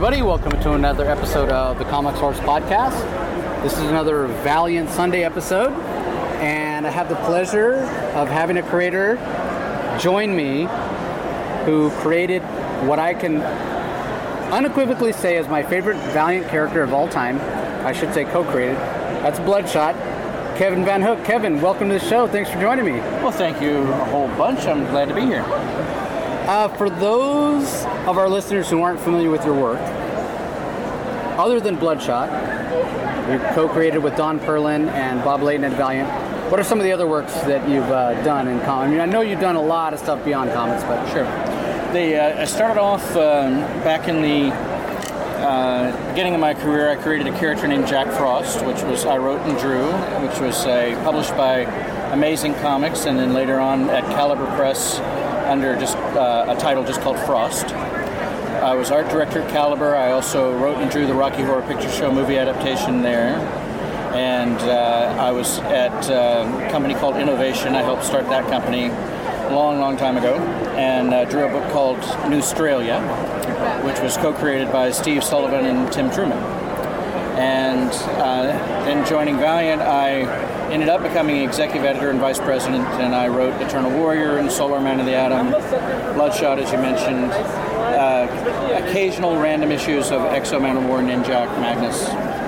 everybody. Welcome to another episode of the Comic Source Podcast. This is another Valiant Sunday episode, and I have the pleasure of having a creator join me who created what I can unequivocally say is my favorite Valiant character of all time. I should say co-created. That's Bloodshot. Kevin Van Hook. Kevin, welcome to the show. Thanks for joining me. Well, thank you a whole bunch. I'm glad to be here. For those of our listeners who aren't familiar with your work, other than Bloodshot, you co-created with Don Perlin and Bob Layton at Valiant. What are some of the other works that you've done in comics? I mean, I know you've done a lot of stuff beyond comics, but sure. I started off back in the beginning of my career. I created a character named Jack Frost, which was I wrote and drew, which was published by Amazing Comics, and then later on at Caliber Press under just a title just called Frost. I was art director at Caliber. I also wrote and drew the Rocky Horror Picture Show movie adaptation there. And I was at a company called Innovation. I helped start that company a long time ago. And drew a book called Newstralia, which was co-created by Steve Sullivan and Tim Truman. And then joining Valiant, I ended up becoming executive editor and vice president, and I wrote Eternal Warrior and Solar Man of the Atom, Bloodshot, as you mentioned, occasional random issues of Exo Man of War, Ninjak, Magnus.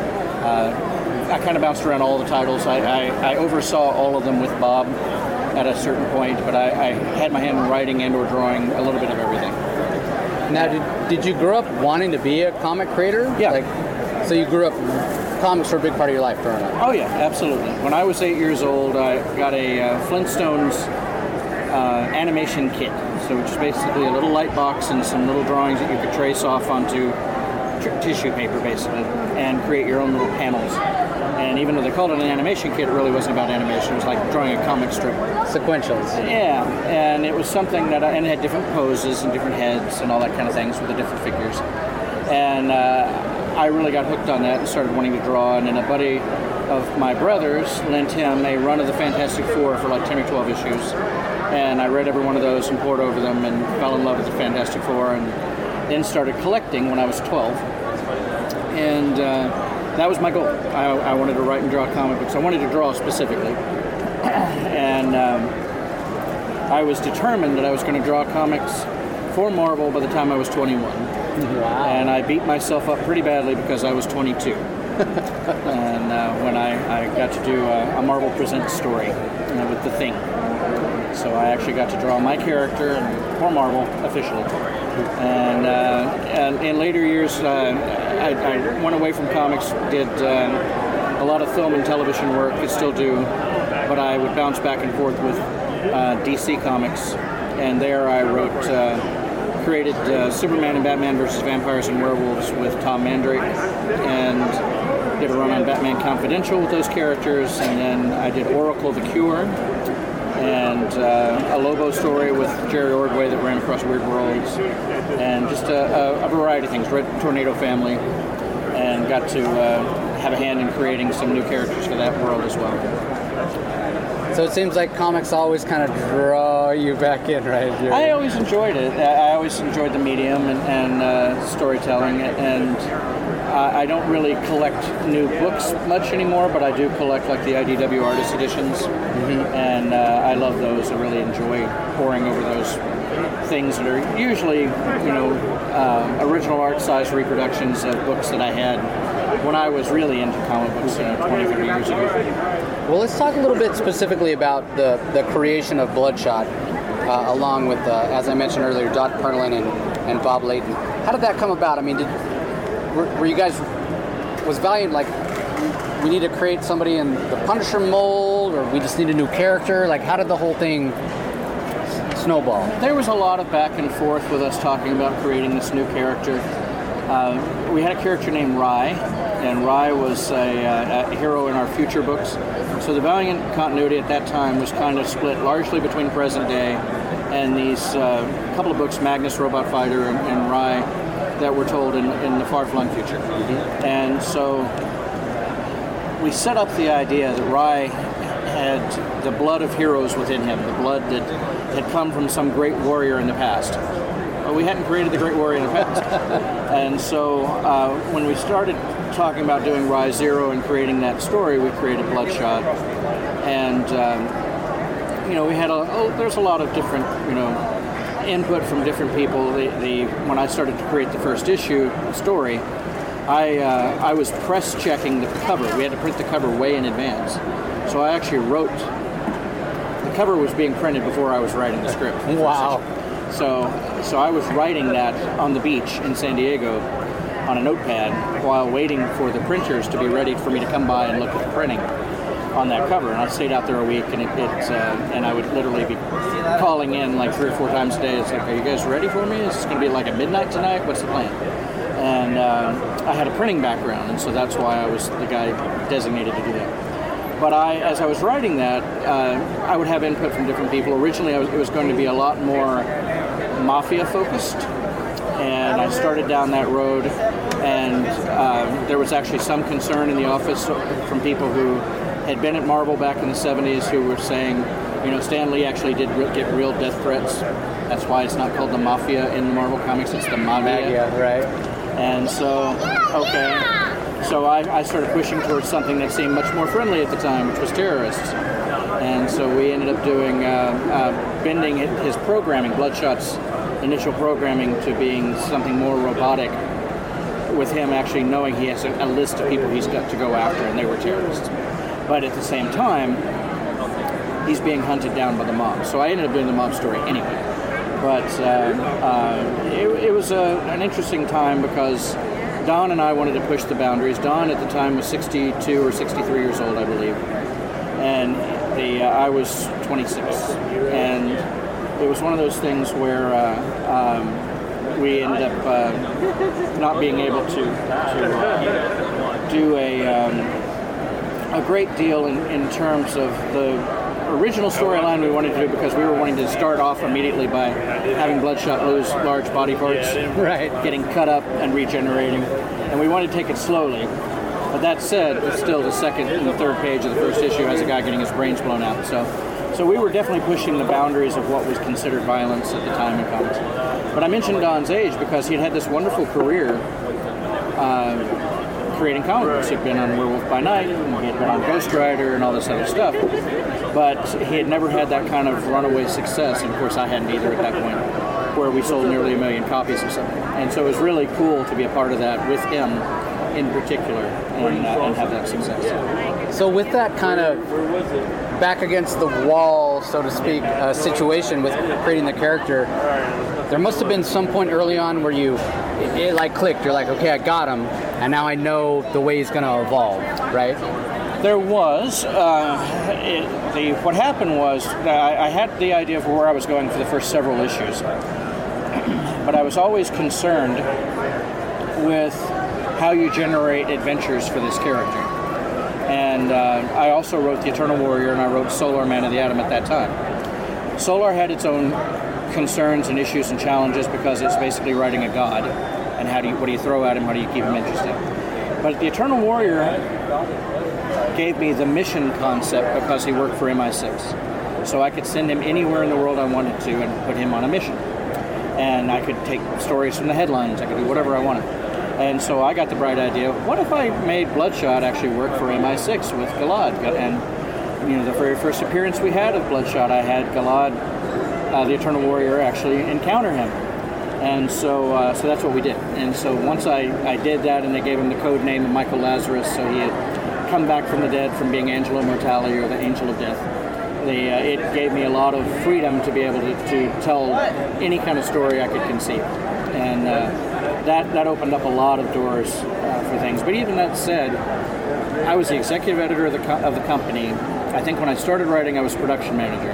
I kind of bounced around all the titles. I oversaw all of them with Bob at a certain point, but I had my hand in writing and or drawing a little bit of everything. Now, did you grow up wanting to be a comic creator? Yeah. So you grew up, comics were a big part of your life growing up? Oh yeah, absolutely. When I was 8 years old, I got a Flintstones animation kit, which is basically a little light box and some little drawings that you could trace off onto tissue paper, basically, and create your own little panels. And even though they called it an animation kit, it really wasn't about animation. It was like drawing a comic strip. Sequentials. Yeah, and it was something that, and it had different poses and different heads and all that kind of things with the different figures. And I really got hooked on that and started wanting to draw. And then a buddy of my brother's lent him a run of the Fantastic Four for like 10 or 12 issues. And I read every one of those and pored over them and fell in love with the Fantastic Four, and then started collecting when I was 12. And that was my goal. I wanted to write and draw comic books. I wanted to draw specifically. And I was determined that I was going to draw comics for Marvel by the time I was 21. Wow. And I beat myself up pretty badly because I was 22. And when I got to do a Marvel Presents story with The Thing. So I actually got to draw my character for Marvel officially. And in later years, I went away from comics, did a lot of film and television work, I still do, but I would bounce back and forth with DC Comics. And there I created Superman and Batman vs. Vampires and Werewolves with Tom Mandrake, and did a run on Batman Confidential with those characters, and then I did Oracle the Cure, and a Lobo story with Jerry Ordway that ran across Weird Worlds, and just a variety of things, Red Tornado Family, and got to have a hand in creating some new characters for that world as well. So it seems like comics always kind of draw you back in, right? I always enjoyed it. I always enjoyed the medium and storytelling, and I don't really collect new books much anymore, but I do collect like the IDW artist editions, and I love those. I really enjoy poring over those things that are usually, original art size reproductions of books that I had when I was really into comic books 20, 30 years ago. Well, let's talk a little bit specifically about the creation of Bloodshot, along with, as I mentioned earlier, Don Perlin and Bob Layton. How did that come about? I mean, were you guys, was Valiant like, we need to create somebody in the Punisher mold, or we just need a new character? Like, how did the whole thing snowball? There was a lot of back and forth with us talking about creating this new character. We had a character named Rai, and Rai was a hero in our future books. So the Valiant continuity at that time was kind of split largely between present day and these couple of books, Magnus Robot Fighter and Rai, that were told in the far-flung future. And so we set up the idea that Rai had the blood of heroes within him, the blood that had come from some great warrior in the past. but we hadn't created the Great Warrior in the past. And so when we started talking about doing Rise Zero and creating that story, we created Bloodshot. And, we had there's a lot of different, input from different people. When I started to create the first issue story, I was press checking the cover. We had to print the cover way in advance. So I actually wrote, the cover was being printed before I was writing the script. Wow. So I was writing that on the beach in San Diego on a notepad while waiting for the printers to be ready for me to come by and look at the printing on that cover. And I stayed out there a week, and and I would literally be calling in like 3 or 4 times a day. It's like, are you guys ready for me? Is this going to be like at midnight tonight? What's the plan? And I had a printing background, and so that's why I was the guy designated to do that. But as I was writing that, I would have input from different people. Originally, it was going to be a lot more mafia focused, and I started down that road, and there was actually some concern in the office from people who had been at Marvel back in the 70s who were saying, Stan Lee actually did get real death threats. That's why it's not called the Mafia in the Marvel comics, it's the Magia. Right. And so, so I started pushing towards something that seemed much more friendly at the time, which was terrorists. And so we ended up doing, bending his programming, Bloodshot's initial programming, to being something more robotic, with him actually knowing he has a list of people he's got to go after, and they were terrorists. But at the same time, he's being hunted down by the mob. So I ended up doing the mob story anyway. But it was an interesting time because Don and I wanted to push the boundaries. Don at the time was 62 or 63 years old, I believe. And I was 26. And it was one of those things where we ended up not being able to do a great deal in terms of the original storyline we wanted to do, because we were wanting to start off immediately by having Bloodshot lose large body parts, right, getting cut up and regenerating, and we wanted to take it slowly. But that said, it's still the second and the third page of the first issue has a guy getting his brains blown out. So we were definitely pushing the boundaries of what was considered violence at the time in comics. But I mentioned Don's age because he had this wonderful career creating comic books. He'd been on Werewolf by Night, and he had been on Ghost Rider and all this other stuff. But he had never had that kind of runaway success, and of course I hadn't either at that point, where we sold nearly 1 million copies or something. And so it was really cool to be a part of that with him in particular, and have that success. So with that kind of back against the wall, so to speak, situation with creating the character, there must have been some point early on where it like clicked. You're like, okay, I got him, and now I know the way he's going to evolve, right? There was. What happened was I had the idea of where I was going for the first several issues, but I was always concerned with how you generate adventures for this character. And I also wrote The Eternal Warrior, and I wrote Solar Man of the Atom at that time. Solar had its own concerns and issues and challenges because it's basically writing a god, and what do you throw at him, how do you keep him interested? But The Eternal Warrior gave me the mission concept because he worked for MI6. So I could send him anywhere in the world I wanted to and put him on a mission. And I could take stories from the headlines, I could do whatever I wanted. And so I got the bright idea, what if I made Bloodshot actually work for MI6 with Galad? And the very first appearance we had of Bloodshot, I had Galad, the Eternal Warrior, actually encounter him. And so that's what we did. And so once I did that, and they gave him the code name of Michael Lazarus, so he had come back from the dead from being Angelo Mortale, or the Angel of Death. It gave me a lot of freedom to be able to tell any kind of story I could conceive. And that opened up a lot of doors for things. But even that said, I was the executive editor of the company. I think when I started writing, I was production manager.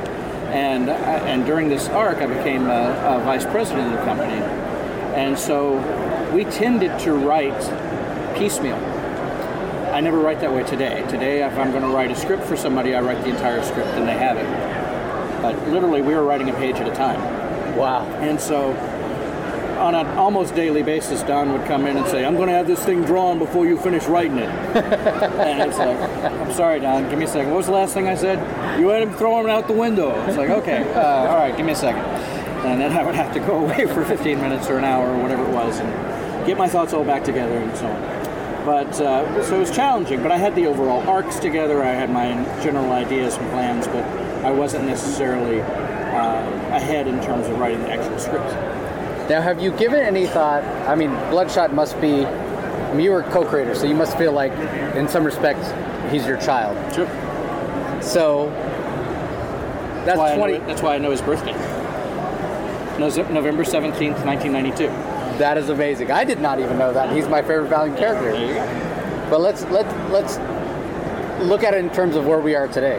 And during this arc, I became a vice president of the company. And so we tended to write piecemeal. I never write that way today. Today, if I'm going to write a script for somebody, I write the entire script and they have it. But literally, we were writing a page at a time. Wow. And so on an almost daily basis, Don would come in and say, I'm going to have this thing drawn before you finish writing it. And it's like, I'm sorry, Don, give me a second. What was the last thing I said? You had him throwing it out the window. It's like, okay, all right, give me a second. and then I would have to go away for 15 minutes or an hour or whatever it was, and get my thoughts all back together and so on. But so it was challenging, but I had the overall arcs together. I had my general ideas and plans, but I wasn't necessarily ahead in terms of writing the actual scripts. Now, have you given any thought? I mean, Bloodshot must be. I mean, you were co-creator, so you must feel like, in some respects, he's your child. Sure. So that's 20. That's why I know his birthday. November 17th, 1992. That is amazing. I did not even know that. He's my favorite Valiant character. There you go. But let's look at it in terms of where we are today.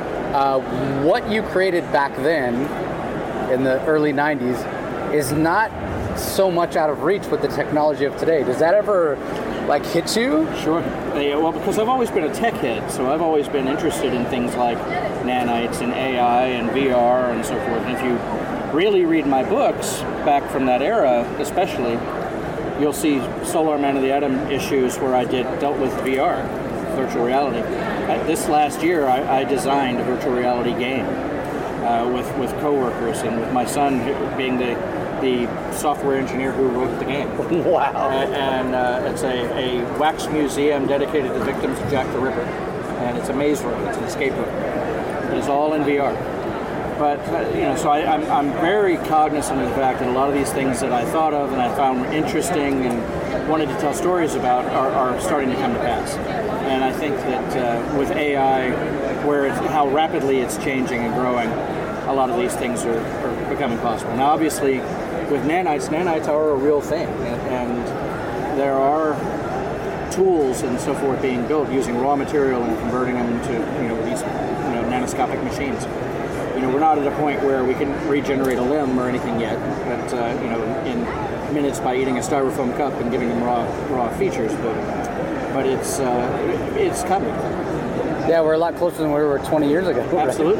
What you created back then, in the early 90s, is not so much out of reach with the technology of today. Does that ever hit you? Sure. Well, because I've always been a tech head, so I've always been interested in things like nanites and AI and VR and so forth. And if you really read my books back from that era, especially, you'll see Solar Man of the Atom issues where I dealt with VR, virtual reality. This last year, I designed a virtual reality game with coworkers, and with my son being the software engineer who wrote the game. Wow. And it's a wax museum dedicated to victims of Jack the Ripper. And it's a maze room, it's an escape room. But it's all in VR. But, so I'm very cognizant of the fact that a lot of these things that I thought of and I found interesting and wanted to tell stories about are starting to come to pass. And I think that with AI, how rapidly it's changing and growing, a lot of these things are becoming possible. Now, obviously, with nanites are a real thing, and there are tools and so forth being built using raw material and converting them into these nanoscopic machines. We're not at a point where we can regenerate a limb or anything yet, but in minutes by eating a styrofoam cup and giving them raw features. But it's coming. Yeah, we're a lot closer than we were 20 years ago. Absolutely.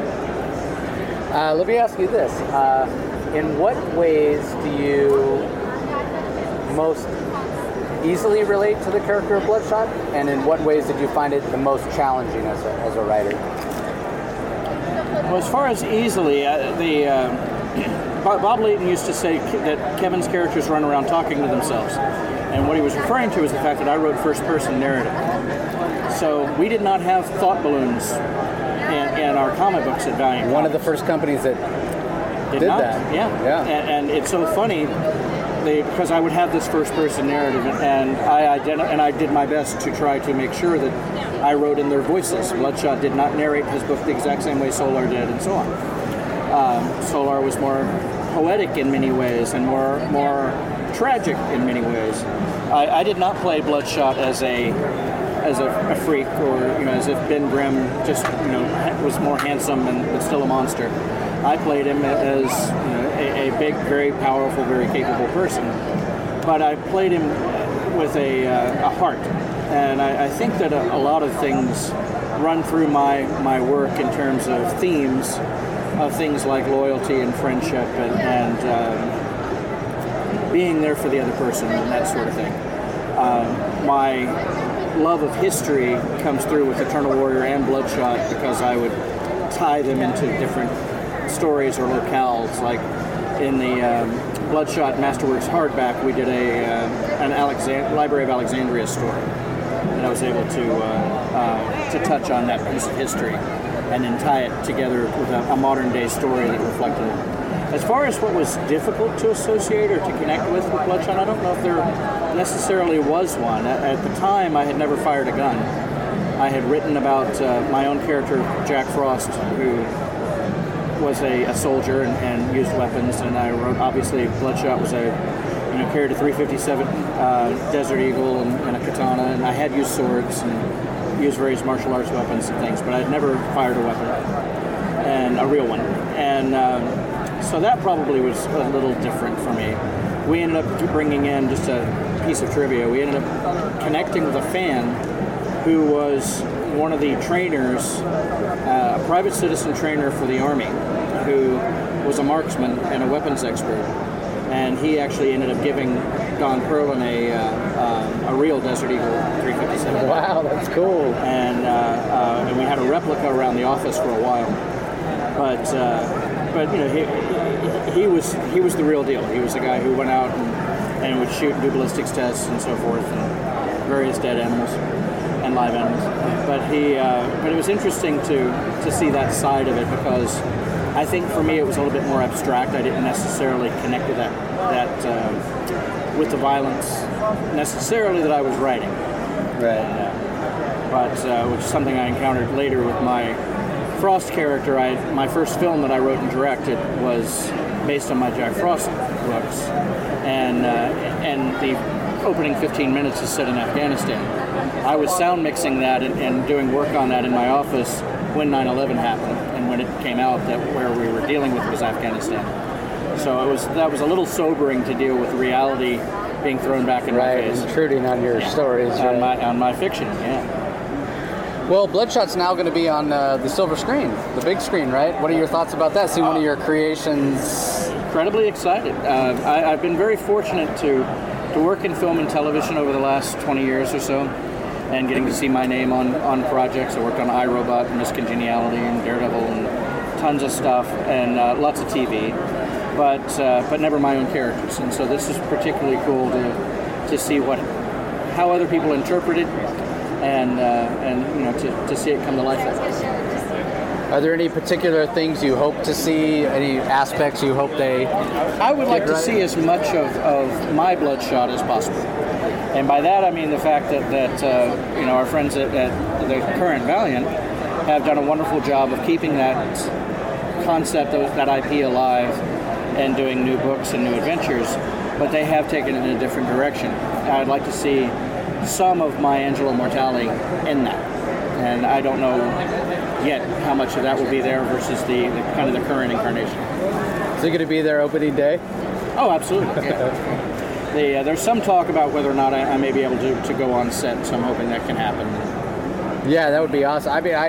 Right? Let me ask you this: in what ways do you most easily relate to the character of Bloodshot, and in what ways did you find it the most challenging as a writer? Well, as far as easily, Bob Layton used to say that Kevin's characters run around talking to themselves. And what he was referring to is the fact that I wrote first-person narrative. So we did not have thought balloons in our comic books at Valiant. One of the first companies that did that. Yeah. And it's so funny because I would have this first-person narrative, and I did my best to try to make sure that I wrote in their voices. Bloodshot did not narrate his book the exact same way Solar did, and so on. Solar was more poetic in many ways and more tragic in many ways. I did not play Bloodshot as a freak, or as if Ben Grimm just was more handsome but still a monster. I played him as a big, very powerful, very capable person, but I played him with a heart. And I think that a lot of things run through my work in terms of themes of things like loyalty and friendship and being there for the other person and that sort of thing. My love of history comes through with Eternal Warrior and Bloodshot because I would tie them into different stories or locales. Like in the Bloodshot Masterworks hardback, we did an Library of Alexandria story. And I was able to touch on that piece of history and then tie it together with a modern day story that reflected it. As far as what was difficult to associate or to connect with Bloodshot, I don't know if there necessarily was one. At the time, I had never fired a gun. I had written about my own character, Jack Frost, who was a soldier and used weapons, and I wrote, obviously, Bloodshot was carried a .357 Desert Eagle and a katana, and I had used swords and used various martial arts weapons and things, but I'd never fired a weapon, and a real one. And so that probably was a little different for me. We ended up bringing in, just a piece of trivia, we ended up connecting with a fan who was one of the trainers, a private citizen trainer for the Army, who was a marksman and a weapons expert. And he actually ended up giving Don Perlin a real Desert Eagle .357. Wow, that's cool. And we had a replica around the office for a while. But but he was the real deal. He was the guy who went out and would shoot and do ballistics tests and so forth, and various dead animals and live animals. But it was interesting to see that side of it, because I think for me it was a little bit more abstract. I didn't necessarily connect with that with the violence necessarily that I was writing. Right. Which is something I encountered later with my Frost character. My first film that I wrote and directed was based on my Jack Frost books, and the opening 15 minutes is set in Afghanistan. I was sound mixing that and doing work on that in my office when 9/11 happened, and when it came out that where we were dealing with was Afghanistan. So that was a little sobering to deal with reality being thrown back in my face. Intruding on your stories. On my fiction, yeah. Well, Bloodshot's now going to be on the silver screen, the big screen, right? What are your thoughts about that? Seeing one of your creations. Incredibly excited. I've been very fortunate to work in film and television over the last 20 years or so, and getting to see my name on projects. I worked on iRobot and Miss Congeniality and Daredevil and tons of stuff, and lots of TV, but never my own characters. And so this is particularly cool to see how other people interpret it, and to see it come to life. Are there any particular things you hope to see? Any aspects you hope they? I would like to see as much of my Bloodshot as possible, and by that I mean the fact that our friends at the current Valiant have done a wonderful job of keeping that concept of that IP alive and doing new books and new adventures, but they have taken it in a different direction. I'd like to see some of my Angelo Mortale in that, and I don't know yet how much of that will be there versus the kind of the current incarnation. Is it going to be there opening day? Oh, absolutely. Yeah. There's some talk about whether or not I may be able to go on set, so I'm hoping that can happen. Yeah, that would be awesome. I mean,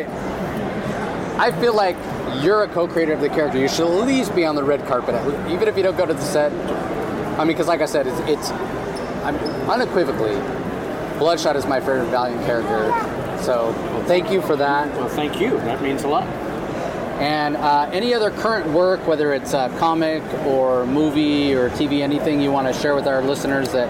I feel like you're a co-creator of the character. You should at least be on the red carpet, even if you don't go to the set. I mean, because like I said, I'm unequivocally, Bloodshot is my favorite Valiant character. So thank you for that. Well, thank you. That means a lot. And any other current work, whether it's a comic or movie or TV, anything you want to share with our listeners that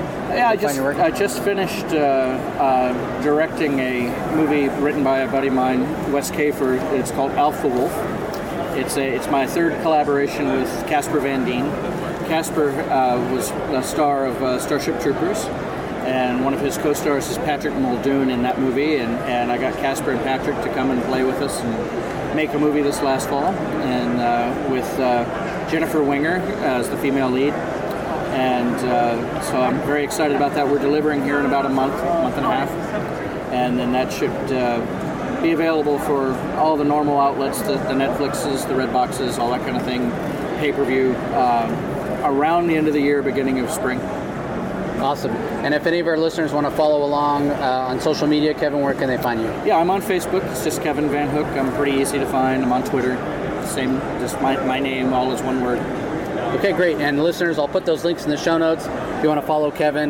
I just finished directing a movie written by a buddy of mine, Wes Kafer. It's called Alpha Wolf. It's my third collaboration with Casper Van Dien. Casper was the star of Starship Troopers, and one of his co-stars is Patrick Muldoon in that movie, and I got Casper and Patrick to come and play with us and make a movie this last fall, and with Jennifer Winger as the female lead. And so I'm very excited about that. We're delivering here in about a month and a half, and then that should be available for all the normal outlets, the Netflixes, the Redboxes, all that kind of thing, pay-per-view, around the end of the year, beginning of spring. Awesome. And if any of our listeners want to follow along on social media, Kevin, where can they find you? Yeah, I'm on Facebook. It's just Kevin Van Hook. I'm pretty easy to find. I'm on Twitter. Same, just my name, all is one word. Okay, great. And listeners, I'll put those links in the show notes. If you want to follow Kevin,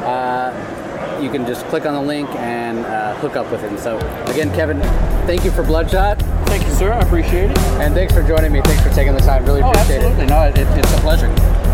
you can just click on the link and hook up with him. So, again, Kevin, thank you for Bloodshot. Thank you, sir. I appreciate it. And thanks for joining me. Thanks for taking the time. Really appreciate it. Absolutely. No, it's a pleasure.